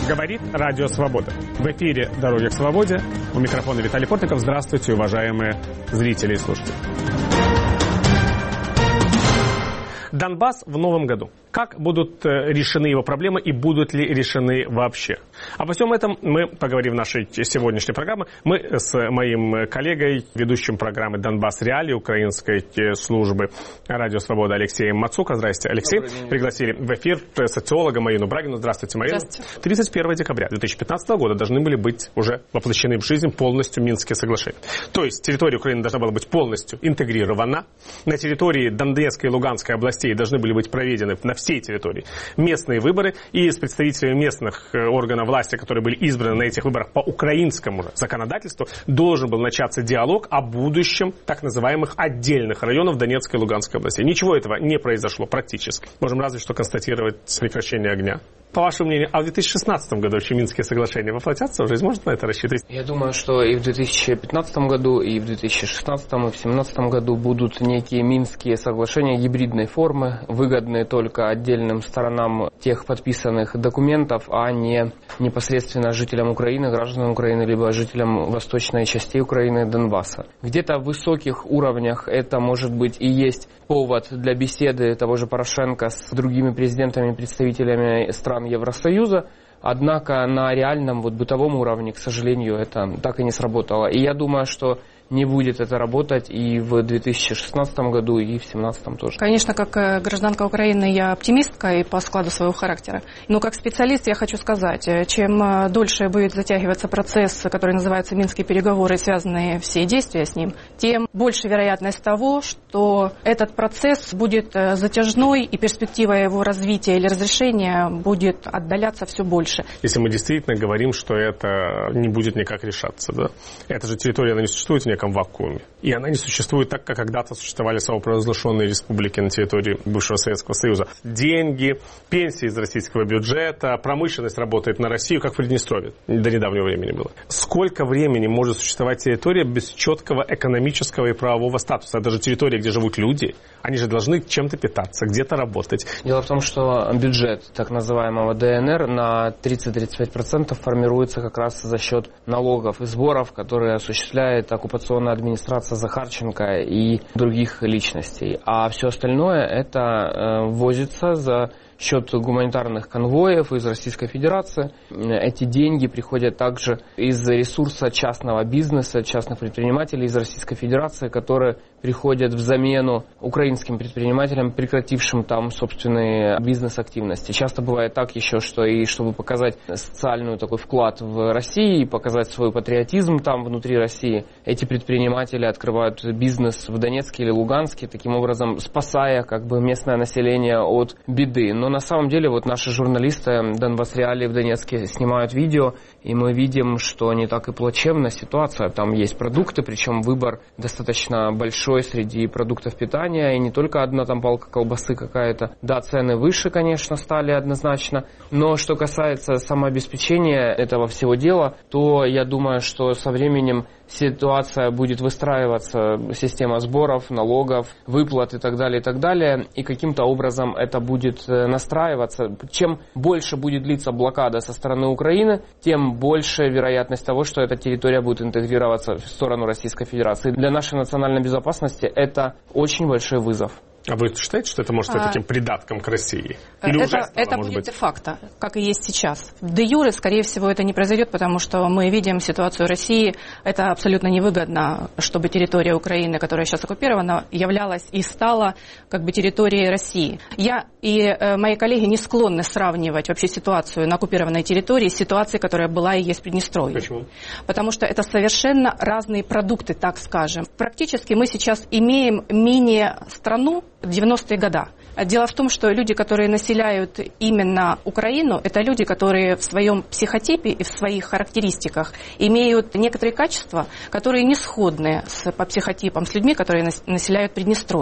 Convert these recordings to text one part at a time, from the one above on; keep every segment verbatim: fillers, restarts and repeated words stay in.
Говорит Радио Свобода. В эфире «Дороги к свободе». У микрофона Виталий Портников. Здравствуйте, уважаемые зрители и слушатели. Донбасс в новом году. Как будут решены его проблемы и будут ли решены вообще? Обо всем этом мы поговорим в нашей сегодняшней программе. Мы с моим коллегой, ведущим программы «Донбасс Реалии» украинской службы «Радио Свобода» Алексеем Мацуко. Здравствуйте, Алексей. Пригласили в эфир социолога Марину Брагину. Здравствуйте, Марина. Здравствуйте. тридцать первого декабря две тысячи пятнадцатого года должны были быть уже воплощены в жизнь полностью Минские соглашения. То есть территория Украины должна была быть полностью интегрирована. На территории Донецкой и Луганской областей должны были быть проведены на всей территории местные выборы, и с представителями местных органов власти, которые были избраны на этих выборах по украинскому же законодательству, должен был начаться диалог о будущем так называемых отдельных районов Донецкой и Луганской областей. Ничего этого не произошло практически. Можем разве что констатировать прекращение огня. По вашему мнению, а в две тысячи шестнадцатом году вообще Минские соглашения воплотятся в жизнь? Может на это рассчитывать? Я думаю, что и в две тысячи пятнадцатом году, и в две тысячи шестнадцатом, и в две тысячи семнадцатом году будут некие Минские соглашения гибридной формы, выгодные только отдельным сторонам тех подписанных документов, а не непосредственно жителям Украины, гражданам Украины, либо жителям восточной части Украины, Донбасса. Где-то в высоких уровнях это может быть и есть повод для беседы того же Порошенко с другими президентами и представителями стран Евросоюза, однако на реальном вот бытовом уровне, к сожалению, это так и не сработало. И я думаю, что не будет это работать и в две тысячи шестнадцатом году, и в две тысячи семнадцатом тоже. Конечно, как гражданка Украины я оптимистка и по складу своего характера. Но как специалист я хочу сказать, чем дольше будет затягиваться процесс, который называется Минские переговоры, связанные все действия с ним, тем больше вероятность того, что этот процесс будет затяжной и перспектива его развития или разрешения будет отдаляться все больше. Если мы действительно говорим, что это не будет никак решаться, да? Эта же территория, она не существует в неком вакууме. И она не существует так, как когда-то существовали самопровозглашенные республики на территории бывшего Советского Союза. Деньги, пенсии из российского бюджета, промышленность работает на Россию, как в Приднестровье до недавнего времени было. Сколько времени может существовать территория без четкого экономического и правового статуса? Это же территория, где живут люди. Они же должны чем-то питаться, где-то работать. Дело в том, что бюджет так называемого ДНР на тридцать-тридцать пять процентов формируется как раз за счет налогов и сборов, которые осуществляет оккупационная администрация Захарченко и других личностей. А все остальное это э, ввозится за счет гуманитарных конвоев из Российской Федерации. Эти деньги приходят также из ресурса частного бизнеса, частных предпринимателей из Российской Федерации, которые приходят в замену украинским предпринимателям, прекратившим там собственные бизнес-активности. Часто бывает так еще, что и чтобы показать социальный такой вклад в России, показать свой патриотизм там внутри России, эти предприниматели открывают бизнес в Донецке или Луганске, таким образом спасая как бы местное население от беды. Но на самом деле вот наши журналисты Донбасс Реалии в Донецке снимают видео, и мы видим, что не так и плачевна ситуация. Там есть продукты, причем выбор достаточно большой среди продуктов питания, и не только одна там палка колбасы какая-то. Да, цены выше, конечно, стали однозначно, но что касается самообеспечения этого всего дела, то я думаю, что со временем ситуация будет выстраиваться, система сборов, налогов, выплат и так далее, и так далее, и каким-то образом это будет настраиваться. Чем больше будет длиться блокада со стороны Украины, тем больше вероятность того, что эта территория будет интегрироваться в сторону Российской Федерации. Для нашей национальной безопасности это очень большой вызов. А вы считаете, что это может быть а... таким придатком к России? Или это уже стало, это может будет быть? де-факто, как и есть сейчас. Де юре, скорее всего, это не произойдет, потому что мы видим ситуацию России. Это абсолютно невыгодно, чтобы территория Украины, которая сейчас оккупирована, являлась и стала как бы территорией России. Я и э, мои коллеги не склонны сравнивать вообще ситуацию на оккупированной территории с ситуацией, которая была и есть в Приднестровье. Почему? Потому что это совершенно разные продукты, так скажем. Практически мы сейчас имеем мини-страну девяностые годы. Дело в том, что люди, которые населяют именно Украину, это люди, которые в своем психотипе и в своих характеристиках имеют некоторые качества, которые не сходны с, по психотипам с людьми, которые населяют Приднестровье.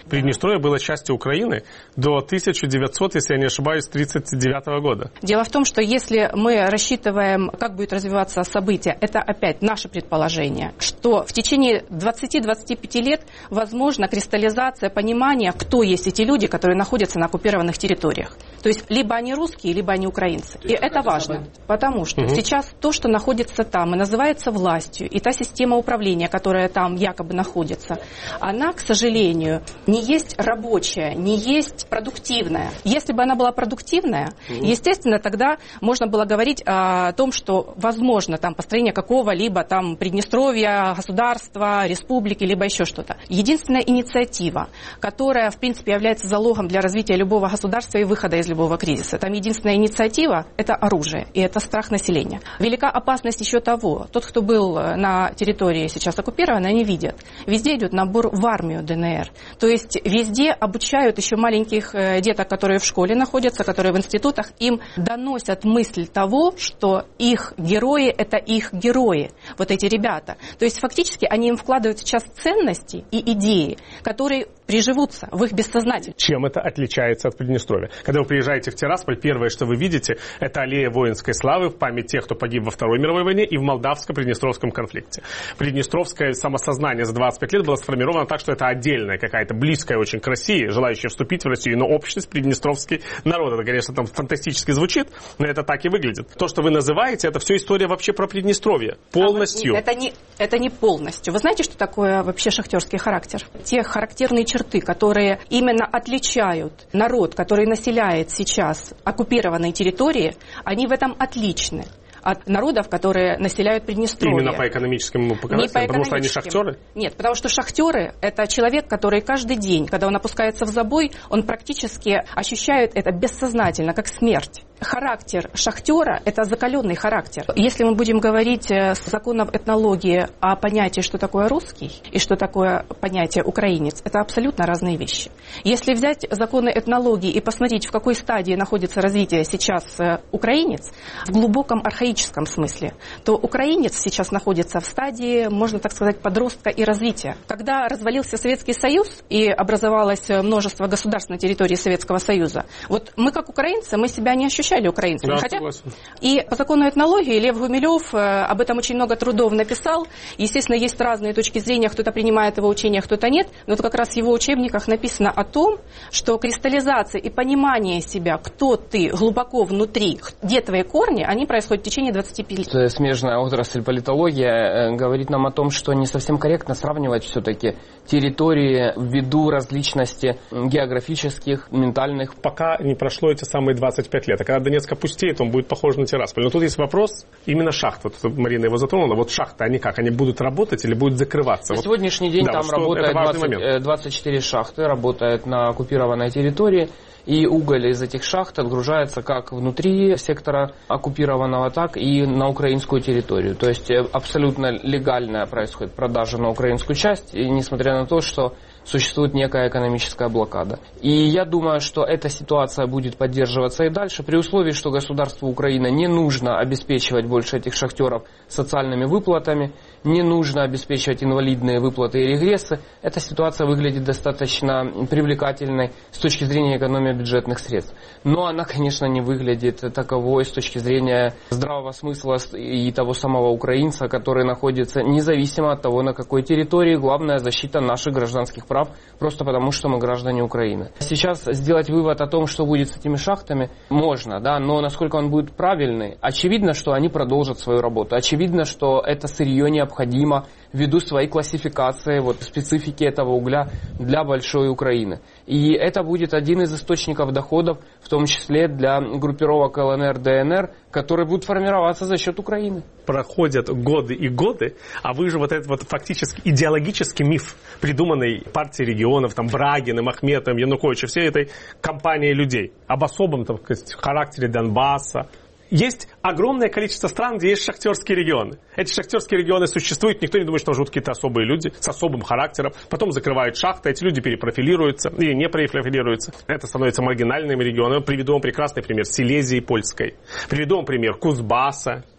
Приднестровье было частью Украины до тысяча девятьсот, если я не ошибаюсь, тридцать девятого года. Дело в том, что если мы рассчитываем, как будет развиваться событие, это опять наше предположение, что в течение двадцати-двадцати пяти лет возможна кристаллизация понимания, кто есть эти люди, которые находятся на оккупированных территориях. То есть либо они русские, либо они украинцы. И это важно, потому что угу. сейчас то, что находится там и называется властью, и та система управления, которая там якобы находится, она, к сожалению, не есть рабочая, не есть продуктивная. Если бы она была продуктивная, угу. естественно, тогда можно было говорить о том, что возможно там построение какого-либо там Приднестровья, государства, республики, либо еще что-то. Единственная инициатива, которая, в принципе, является залогом для развития любого государства и выхода из любого кризиса. Там единственная инициатива – это оружие, и это страх населения. Велика опасность еще того, тот, кто был на территории сейчас оккупированной, они видят. Везде идет набор в армию ДНР. То есть везде обучают еще маленьких деток, которые в школе находятся, которые в институтах, им доносят мысль того, что их герои – это их герои, вот эти ребята. То есть фактически они им вкладывают сейчас ценности и идеи, которые приживутся в их бессознательном. Чем это отличается от Приднестровья? Когда вы приезжаете в Тирасполь, первое, что вы видите, это аллея воинской славы в память тех, кто погиб во Второй мировой войне и в молдавско-приднестровском конфликте. Приднестровское самосознание за двадцать пять лет было сформировано так, что это отдельная какая-то близкая очень к России, желающая вступить в Россию, но общность приднестровский народ. Это, конечно, там фантастически звучит, но это так и выглядит. То, что вы называете, это все история вообще про Приднестровье. Полностью. А, это, не, это не полностью. Вы знаете, что такое вообще шахтерский характер? Те характерные черты, которые именно отличают народ, который населяет сейчас оккупированные территории, они в этом отличны от народов, которые населяют Приднестровье. Именно по экономическим показателям, потому что они шахтеры? Нет, потому что шахтеры – это человек, который каждый день, когда он опускается в забой, он практически ощущает это бессознательно, как смерть. Характер шахтера – это закаленный характер. Если мы будем говорить с законов этнологии о понятии, что такое русский и что такое понятие украинец, это абсолютно разные вещи. Если взять законы этнологии и посмотреть, в какой стадии находится развитие сейчас украинец, в глубоком архаическом смысле, то украинец сейчас находится в стадии, можно так сказать, подростка и развития. Когда развалился Советский Союз и образовалось множество государств на территории Советского Союза, вот мы как украинцы, мы себя не ощущаем украинцами. Да, хотя... И по закону этнологии Лев Гумилев об этом очень много трудов написал. Естественно, есть разные точки зрения, кто-то принимает его учение, кто-то нет. Но это как раз в его учебниках написано о том, что кристаллизация и понимание себя, кто ты глубоко внутри, где твои корни, они происходят в течение двадцати пяти лет. Смежная отрасль политология говорит нам о том, что не совсем корректно сравнивать все-таки территории ввиду различности географических, ментальных. Пока не прошло эти самые двадцать пять лет. А когда Донецк опустеет, он будет похож на Тирасполь. Но тут есть вопрос, именно шахт. Вот Марина его затронула. Вот шахты, они как? Они будут работать или будут закрываться? На вот. сегодняшний день да, там вот работает двадцать, двадцать четыре шахты, работает на оккупированной территории. И уголь из этих шахт отгружается как внутри сектора оккупированного, так и на украинскую территорию. То есть абсолютно легальная происходит продажа на украинскую часть, и несмотря на то, что существует некая экономическая блокада. И я думаю, что эта ситуация будет поддерживаться и дальше, при условии, что государству Украина не нужно обеспечивать больше этих шахтеров социальными выплатами, не нужно обеспечивать инвалидные выплаты и регрессы. Эта ситуация выглядит достаточно привлекательной с точки зрения экономии бюджетных средств. Но она, конечно, не выглядит таковой с точки зрения здравого смысла и того самого украинца, который находится независимо от того, на какой территории. Главная защита наших гражданских прав, просто потому, что мы граждане Украины. Сейчас сделать вывод о том, что будет с этими шахтами, можно, да, но насколько он будет правильный, очевидно, что они продолжат свою работу. Очевидно, что это сырье необходимо ввиду своей классификации, вот, специфики этого угля для большой Украины. И это будет один из источников доходов, в том числе для группировок ЛНР, ДНР, которые будут формироваться за счет Украины. Проходят годы и годы, а вы же вот этот вот фактически идеологический миф, придуманный партией регионов, там, Брагиным, Ахметовым, Януковичем, всей этой компанией людей, об особом, так сказать, характере Донбасса. Есть огромное количество стран, где есть шахтерские регионы. Эти шахтерские регионы существуют, никто не думает, что живут какие-то особые люди с особым характером. Потом закрывают шахты, эти люди перепрофилируются или не перепрофилируются. Это становится маргинальными регионами. Приведу вам прекрасный пример Силезии Польской. Приведу вам пример Кузбасса.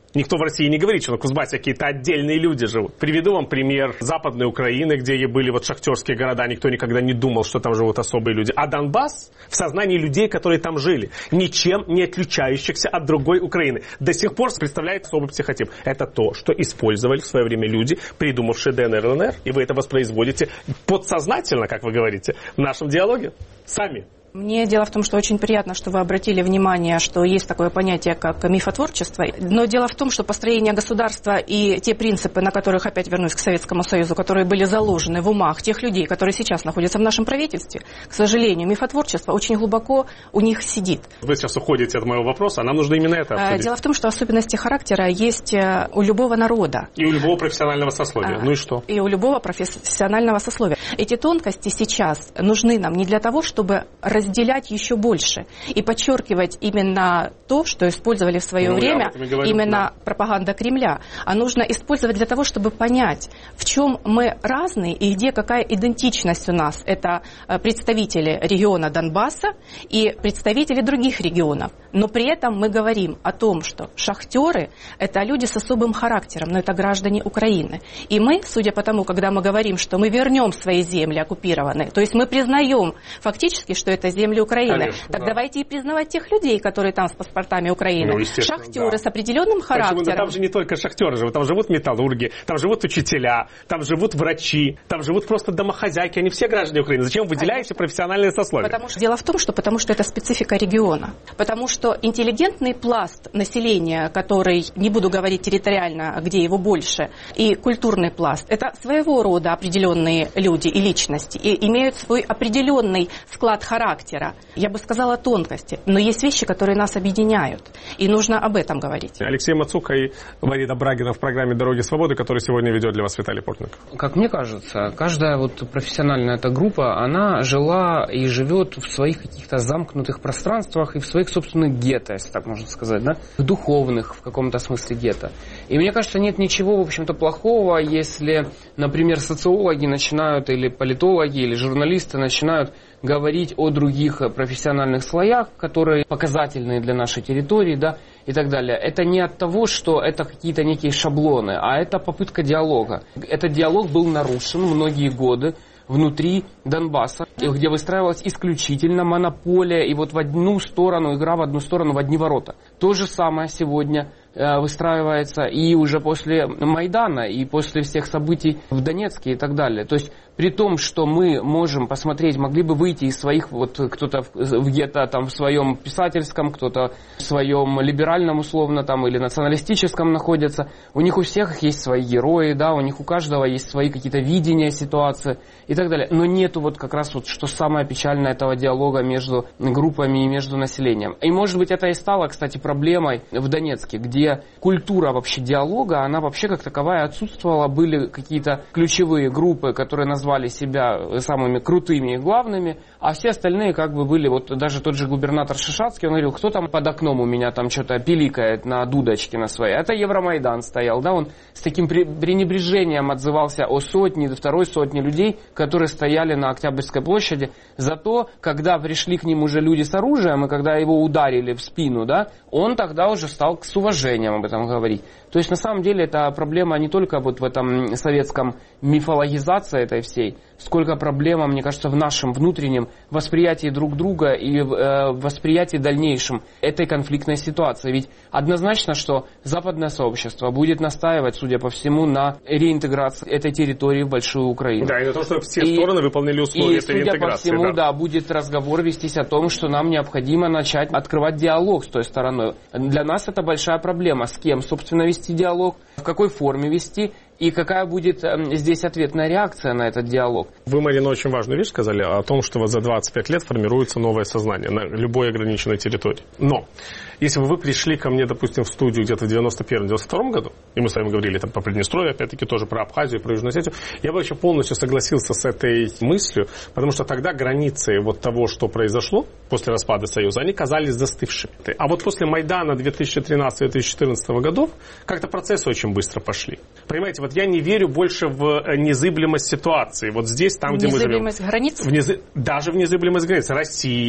Никто в России не говорит, что на Кузбассе какие-то отдельные люди живут. Приведу вам пример Западной Украины, где были вот шахтерские города, никто никогда не думал, что там живут особые люди. А Донбасс в сознании людей, которые там жили, ничем не отличающихся от другой Украины, до сих пор представляет особый психотип. Это то, что использовали в свое время люди, придумавшие ДНР и ЛНР, и вы это воспроизводите подсознательно, как вы говорите, в нашем диалоге сами. Мне дело в том, что очень приятно, что вы обратили внимание, что есть такое понятие, как мифотворчество. Но дело в том, что построение государства и те принципы, на которых, опять вернусь к Советскому Союзу, которые были заложены в умах тех людей, которые сейчас находятся в нашем правительстве, к сожалению, мифотворчество очень глубоко у них сидит. Вы сейчас уходите от моего вопроса, а нам нужно именно это обсудить. Дело в том, что особенности характера есть у любого народа. И у любого профессионального сословия. А, ну и что? И у любого профессионального сословия. Эти тонкости сейчас нужны нам не для того, чтобы разделять еще больше и подчеркивать именно то, что использовали в свое ну, время именно да. пропаганда Кремля. А нужно использовать для того, чтобы понять, в чем мы разные и где какая идентичность у нас. Это представители региона Донбасса и представители других регионов. Но при этом мы говорим о том, что шахтеры – это люди с особым характером, но это граждане Украины. И мы, судя по тому, когда мы говорим, что мы вернем свои земли оккупированные, то есть мы признаем фактически, что это земли Украины, Конечно, так да. давайте и признавать тех людей, которые там с паспортами Украины. Ну, шахтеры да. с определенным характером. Почему? Там же не только шахтеры живут, там живут металлурги, там живут учителя, там живут врачи, там живут просто домохозяйки, они все граждане Украины. Зачем вы выделяете Конечно. профессиональные сословия? Потому что, дело в том, что потому что это специфика региона. Потому что интеллигентный пласт населения, который, не буду говорить территориально, где его больше, и культурный пласт, это своего рода определенные люди и личности, и имеют свой определенный склад характера. Я бы сказала тонкости, но есть вещи, которые нас объединяют, и нужно об этом говорить. Алексей Мацука и Ларида Брагина в программе «Дороги свободы», которую сегодня ведет для вас Виталий Портников. Как мне кажется, каждая вот профессиональная эта группа, она жила и живет в своих каких-то замкнутых пространствах и в своих собственных гетто, если так можно сказать, да, духовных в каком-то смысле гетто. И мне кажется, нет ничего, в общем-то, плохого, если, например, социологи начинают, или политологи, или журналисты начинают говорить о других профессиональных слоях, которые показательные для нашей территории, да, и так далее. Это не от того, что это какие-то некие шаблоны, а это попытка диалога. Этот диалог был нарушен многие годы внутри Донбасса, где выстраивалась исключительно монополия, и вот в одну сторону, игра в одну сторону, в одни ворота. То же самое сегодня выстраивается и уже после Майдана, и после всех событий в Донецке и так далее. То есть при том, что мы можем посмотреть, могли бы выйти из своих, вот кто-то где-то там в своем писательском, кто-то в своем либеральном условно там или националистическом находится, у них у всех есть свои герои, да, у них у каждого есть свои какие-то видения ситуации и так далее. Но нету вот как раз вот, что самое печальное, этого диалога между группами и между населением. И может быть это и стало, кстати, проблемой в Донецке, где культура вообще диалога, она вообще как таковая отсутствовала. Были какие-то ключевые группы, которые назвали себя самыми крутыми и главными, а все остальные как бы были, вот даже тот же губернатор Шишацкий, он говорил, кто там под окном у меня там что-то пиликает на дудочке на своей. Это Евромайдан стоял, да, он с таким пренебрежением отзывался о сотне, до второй сотни людей, которые стояли на Октябрьской площади. Зато, когда пришли к ним уже люди с оружием, и когда его ударили в спину, да, он тогда уже стал с уважением об этом говорить. То есть на самом деле это проблема не только вот в этом советском мифологизации этой всей, сколько проблема, мне кажется, в нашем внутреннем восприятии друг друга и э, восприятии дальнейшем этой конфликтной ситуации. Ведь однозначно, что западное сообщество будет настаивать, судя по всему, на реинтеграции этой территории в Большую Украину. Да, и на то, чтобы все и, стороны выполнили условия и, этой реинтеграции. И, судя по всему, да. да, будет разговор вестись о том, что нам необходимо начать открывать диалог с той стороной. Для нас это большая проблема. С кем, собственно, вести диалог, в какой форме вести, и какая будет э, здесь ответная реакция на этот диалог. Вы, Марина, очень важную вещь сказали о том, что вот за двадцать пять лет формируется новое сознание на любой ограниченной территории. Но если бы вы пришли ко мне, допустим, в студию где-то в девяносто первом — девяносто втором году, и мы с вами говорили там по Приднестровью, опять-таки тоже про Абхазию, про Южную Осетию, я бы еще полностью согласился с этой мыслью, потому что тогда границы вот того, что произошло после распада Союза, они казались застывшими. А вот после Майдана две тысячи тринадцатого — две тысячи четырнадцатого годов как-то процессы очень быстро пошли. Понимаете, вот я не верю больше в незыблемость ситуации. Вот здесь, там, где мы живем. Незыблемость границ? В нез... Даже в незыблемость границ России,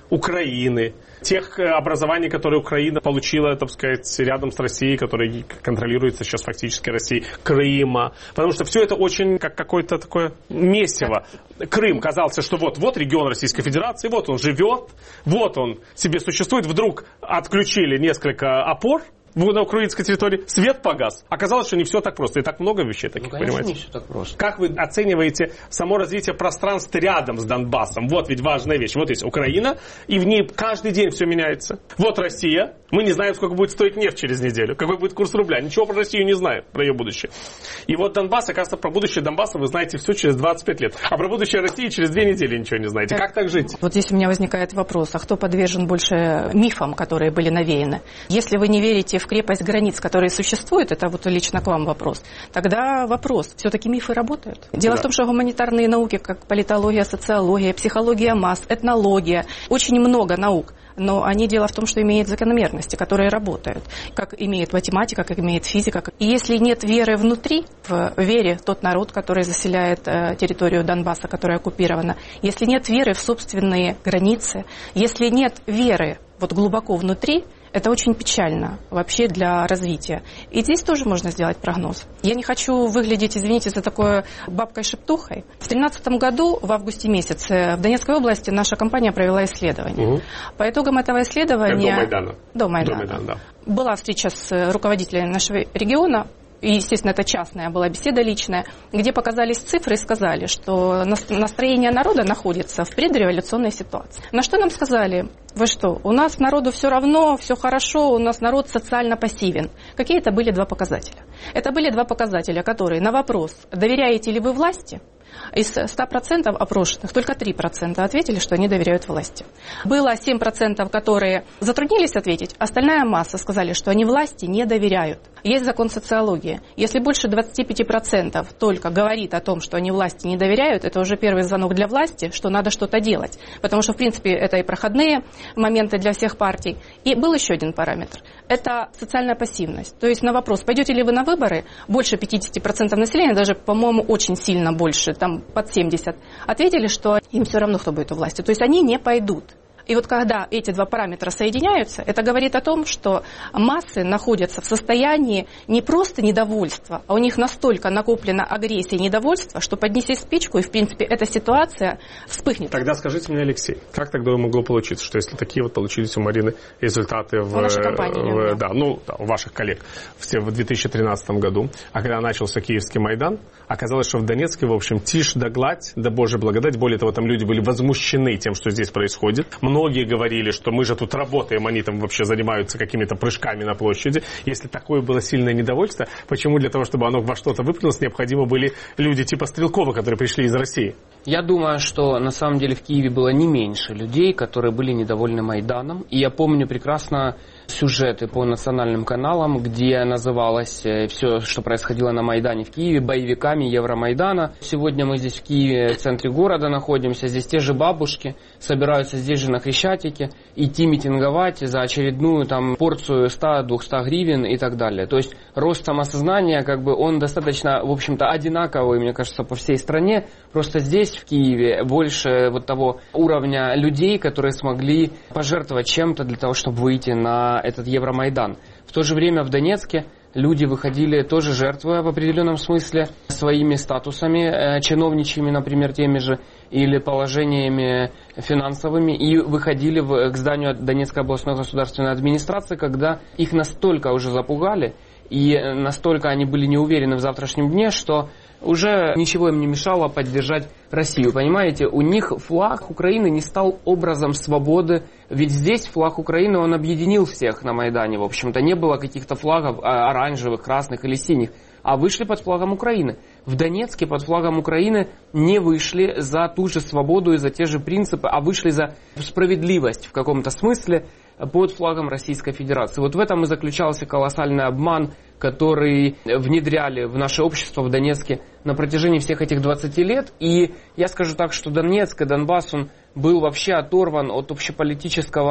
Украины, тех образований, которые Украина получила, так сказать, рядом с Россией, которые контролируются сейчас фактически Россией, Крыма. Потому что все это очень как какое-то такое месиво. Крым казался, что вот-вот регион Российской Федерации, вот он живет, вот он себе существует. Вдруг отключили несколько опор на украинской территории, свет погас. Оказалось, что не все так просто. И так много вещей таких, ну, конечно, понимаете? Не все так просто. Как вы оцениваете само развитие пространств рядом с Донбассом? Вот ведь важная вещь. Вот есть Украина, и в ней каждый день все меняется. Вот Россия. Мы не знаем, сколько будет стоить нефть через неделю, какой будет курс рубля. Ничего про Россию не знаем, про ее будущее. И вот Донбасс, оказывается, про будущее Донбасса вы знаете все через двадцать пять лет. А про будущее России через две недели ничего не знаете. Как так жить? Вот здесь у меня возникает вопрос, а кто подвержен больше мифам, которые были навеяны? Если вы не верите в крепость границ, которые существуют, это вот лично к вам вопрос, тогда вопрос, все-таки мифы работают? Дело да. в том, что гуманитарные науки, как политология, социология, психология масс, этнология, очень много наук, но они, дело в том, что имеют закономерности, которые работают, как имеет математика, как имеет физика. И если нет веры внутри, в вере тот народ, который заселяет э, территорию Донбасса, которая оккупирована, если нет веры в собственные границы, если нет веры вот глубоко внутри, это очень печально вообще для развития. И здесь тоже можно сделать прогноз. Я не хочу выглядеть, извините за такое, бабкой-шептухой. В две тысячи тринадцатом году, в августе месяце, в Донецкой области наша компания провела исследование. Угу. По итогам этого исследования... Как до Майдана. До Майдана. До Майдана, да. Была встреча с руководителями нашего региона. И, естественно, это частная была беседа личная, где показались цифры и сказали, что настроение народа находится в предреволюционной ситуации. На что нам сказали: вы что, у нас народу все равно, все хорошо, у нас народ социально пассивен. Какие это были два показателя? Это были два показателя, которые на вопрос, доверяете ли вы власти, из ста процентов опрошенных только три процента ответили, что они доверяют власти. Было семь процентов, которые затруднились ответить, остальная масса сказали, что они власти не доверяют. Есть закон социологии. Если больше двадцать пять процентов только говорит о том, что они власти не доверяют, это уже первый звонок для власти, что надо что-то делать. Потому что, в принципе, это и проходные моменты для всех партий. И был еще один параметр. Это социальная пассивность. То есть на вопрос, пойдете ли вы на выборы, больше пятьдесят процентов населения, даже, по-моему, очень сильно больше, там под семьдесят, ответили, что им все равно, кто будет у власти. То есть они не пойдут. И вот когда эти два параметра соединяются, это говорит о том, что массы находятся в состоянии не просто недовольства, а у них настолько накоплена агрессия и недовольство, что поднеси спичку, и, в принципе, эта ситуация вспыхнет. Тогда скажите мне, Алексей, как тогда могло получиться, что если такие вот получились у Марины результаты в, в нашей компании, в, да, ну, да, у ваших коллег в две тысячи тринадцатом году, а когда начался Киевский Майдан, оказалось, что в Донецке, в общем, тишь да гладь, да Божья благодать. Более того, там люди были возмущены тем, что здесь происходит. Многие говорили, что мы же тут работаем, они там вообще занимаются какими-то прыжками на площади. Если такое было сильное недовольство, почему для того, чтобы оно во что-то выплюнулось, необходимы были люди типа Стрелкова, которые пришли из России? Я думаю, что на самом деле в Киеве было не меньше людей, которые были недовольны Майданом. И я помню прекрасно сюжеты по национальным каналам, где называлось все, что происходило на Майдане в Киеве, боевиками Евромайдана. Сегодня мы здесь в Киеве, в центре города находимся, здесь те же бабушки собираются здесь же на Хрещатике, идти митинговать за очередную там порцию сто-двести гривен и так далее. То есть рост самосознания, как бы, он достаточно, в общем-то, одинаковый, мне кажется, по всей стране. Просто здесь, в Киеве, больше вот того уровня людей, которые смогли пожертвовать чем-то для того, чтобы выйти на этот Евромайдан. В то же время в Донецке люди выходили тоже жертвуя в определенном смысле своими статусами, э, чиновничьими, например, теми же, или положениями финансовыми, и выходили в, к зданию Донецкой областной государственной администрации, когда их настолько уже запугали, и настолько они были не уверены в завтрашнем дне, что уже ничего им не мешало поддержать Россию. Понимаете, у них флаг Украины не стал образом свободы, ведь здесь флаг Украины, он объединил всех на Майдане, в общем-то. Не было каких-то флагов оранжевых, красных или синих, а вышли под флагом Украины. В Донецке под флагом Украины не вышли за ту же свободу и за те же принципы, а вышли за справедливость в каком-то смысле под флагом Российской Федерации. Вот в этом и заключался колоссальный обман, который внедряли в наше общество в Донецке на протяжении всех этих двадцати лет. И я скажу так, что Донецк и Донбасс, он был вообще оторван от общеполитического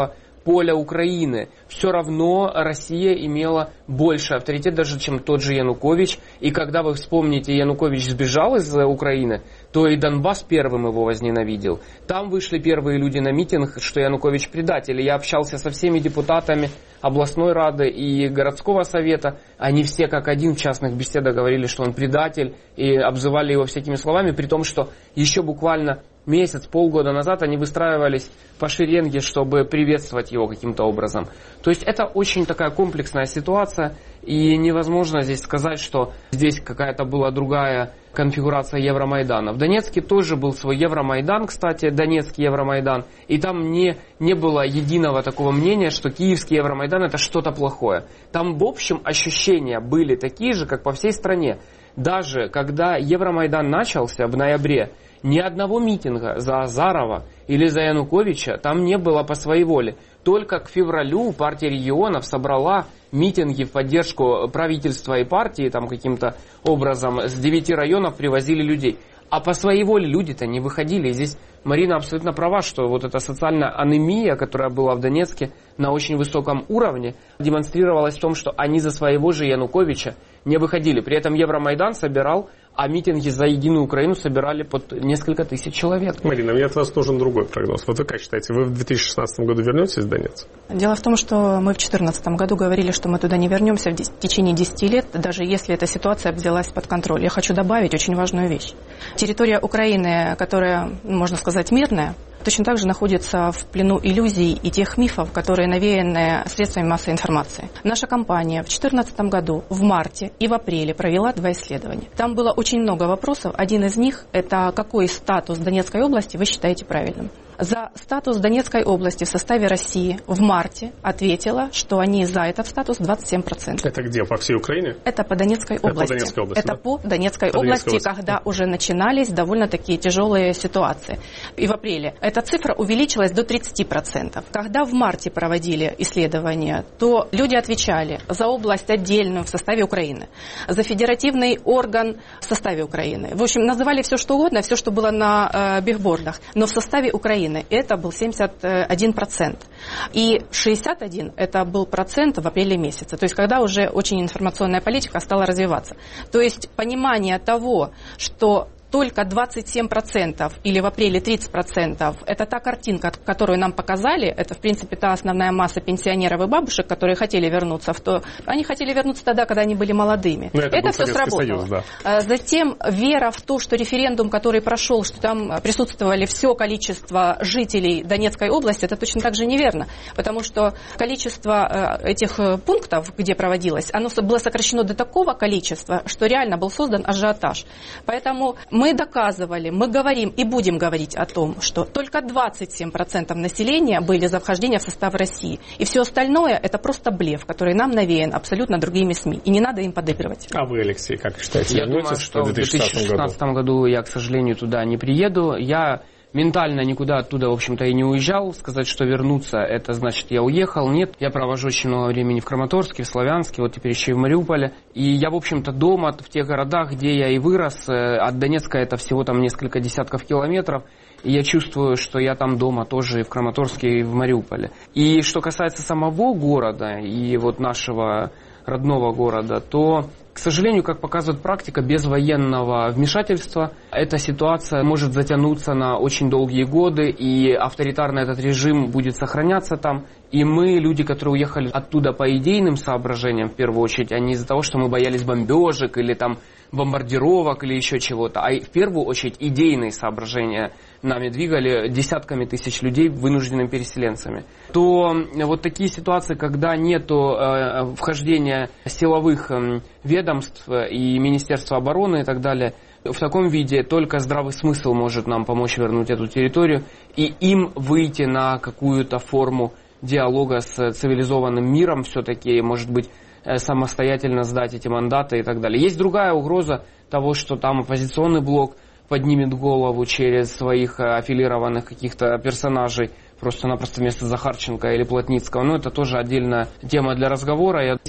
поля Украины. Все равно Россия имела больше авторитет даже, чем тот же Янукович. И когда вы вспомните, Янукович сбежал из Украины, то и Донбасс первым его возненавидел. Там вышли первые люди на митинг, что Янукович предатель. Я общался со всеми депутатами областной рады и городского совета. Они все как один в частных беседах говорили, что он предатель, и обзывали его всякими словами, при том, что еще буквально месяц, полгода назад они выстраивались по шеренге, чтобы приветствовать его каким-то образом. То есть это очень такая комплексная ситуация, и невозможно здесь сказать, что здесь какая-то была другая конфигурация Евромайдана. В Донецке тоже был свой Евромайдан, кстати, Донецкий Евромайдан, и там не, не было единого такого мнения, что Киевский Евромайдан это что-то плохое. Там в общем ощущения были такие же, как по всей стране. Даже когда Евромайдан начался в ноябре, ни одного митинга за Азарова или за Януковича там не было по своей воле. Только к февралю партия регионов собрала митинги в поддержку правительства и партии, там каким-то образом с девяти районов привозили людей. А по своей воле люди-то не выходили. И здесь Марина абсолютно права, что вот эта социальная анемия, которая была в Донецке на очень высоком уровне, демонстрировалась в том, что они за своего же Януковича не выходили. При этом Евромайдан собирал, а митинги за Единую Украину собирали под несколько тысяч человек. Марина, мне от вас нужен другой прогноз. Вот вы как считаете, вы в две тысячи шестнадцатом году вернетесь в Донецк? Дело в том, что мы в две тысячи четырнадцатом году говорили, что мы туда не вернемся в течение десяти лет, даже если эта ситуация взялась под контроль. Я хочу добавить очень важную вещь. Территория Украины, которая, можно сказать, мирная, точно так же находится в плену иллюзий и тех мифов, которые навеяны средствами массовой информации. Наша компания в две тысячи четырнадцатом году в марте и в апреле провела два исследования. Там было очень много вопросов. Один из них – это какой статус Донецкой области вы считаете правильным. За статус Донецкой области в составе России в марте ответила, что они за этот статус двадцать семь процентов. Это где, по всей Украине? Это по Донецкой области. Это по Донецкой области, Это да? по Донецкой по области, Донецкой области, когда уже начинались довольно такие тяжелые ситуации. И в апреле эта цифра увеличилась до тридцати процентов. Когда в марте проводили исследования, то люди отвечали за область отдельную в составе Украины, за федеративный орган в составе Украины. В общем, называли все, что угодно, все, что было на э, бигбордах, но в составе Украины это был семьдесят один процент. И шестьдесят один процент это был процент в апреле месяце. То есть когда уже очень информационная политика стала развиваться. То есть понимание того, что только двадцать семь процентов или в апреле тридцать процентов это та картинка, которую нам показали, это в принципе та основная масса пенсионеров и бабушек, которые хотели вернуться в то. Они хотели вернуться тогда, когда они были молодыми. Но это это все Советский сработало. Союз, да. Затем вера в то, что референдум, который прошел, что там присутствовали все количество жителей Донецкой области, это точно так же неверно. Потому что количество этих пунктов, где проводилось, оно было сокращено до такого количества, что реально был создан ажиотаж. Поэтому мы Мы доказывали, мы говорим и будем говорить о том, что только двадцать семь процентов населения были за вхождение в состав России. И все остальное это просто блеф, который нам навеян абсолютно другими СМИ. И не надо им подыгрывать. А вы, Алексей, как считаете? Я думаю, что в две тысячи шестнадцатом году я, к сожалению, туда не приеду. Я ментально никуда оттуда, в общем-то, и не уезжал. Сказать, что вернуться, это значит, я уехал. Нет, я провожу очень много времени в Краматорске, в Славянске, вот теперь еще и в Мариуполе. И я, в общем-то, дома, в тех городах, где я и вырос. От Донецка это всего там несколько десятков километров. И я чувствую, что я там дома тоже и в Краматорске, и в Мариуполе. И что касается самого города и вот нашего родного города, то, к сожалению, как показывает практика, без военного вмешательства эта ситуация может затянуться на очень долгие годы, и авторитарный этот режим будет сохраняться там. И мы, люди, которые уехали оттуда по идейным соображениям, в первую очередь, а не из-за того, что мы боялись бомбежек или там бомбардировок или еще чего-то, а в первую очередь идейные соображения нами двигали десятками тысяч людей вынужденными переселенцами, то вот такие ситуации, когда нет э, вхождения силовых э, ведомств и Министерства обороны и так далее, в таком виде только здравый смысл может нам помочь вернуть эту территорию и им выйти на какую-то форму диалога с цивилизованным миром все-таки, может быть, самостоятельно сдать эти мандаты и так далее. Есть другая угроза того, что там оппозиционный блок поднимет голову через своих аффилированных каких-то персонажей, просто-напросто вместо Захарченко или Плотницкого. Но это тоже отдельная тема для разговора.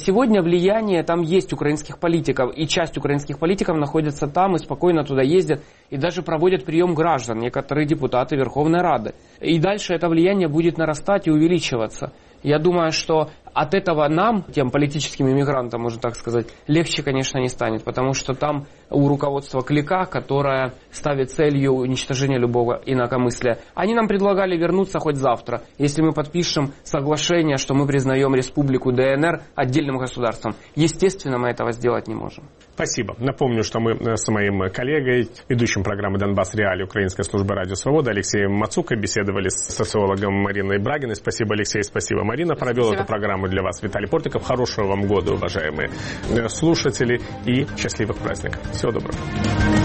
сегодня влияние там есть украинских политиков, и часть украинских политиков находится там и спокойно туда ездят, и даже проводят прием граждан, некоторые депутаты Верховной Рады. И дальше это влияние будет нарастать и увеличиваться. Я думаю, что от этого нам, тем политическим иммигрантам, можно так сказать, легче, конечно, не станет, потому что там у руководства клика, которое ставит целью уничтожения любого инакомыслия, они нам предлагали вернуться хоть завтра, если мы подпишем соглашение, что мы признаем Республику ДНР отдельным государством. Естественно, мы этого сделать не можем. Спасибо. Напомню, что мы с моим коллегой, ведущим программы «Донбасс Реалии» Украинской службы радио «Свобода» Алексеем Мацукой беседовали с социологом Мариной Брагиной. Спасибо, Алексей, спасибо, Марина. Провел эту программу для вас Виталий Портников. Хорошего вам года, уважаемые слушатели, и счастливых праздников. Всего доброго.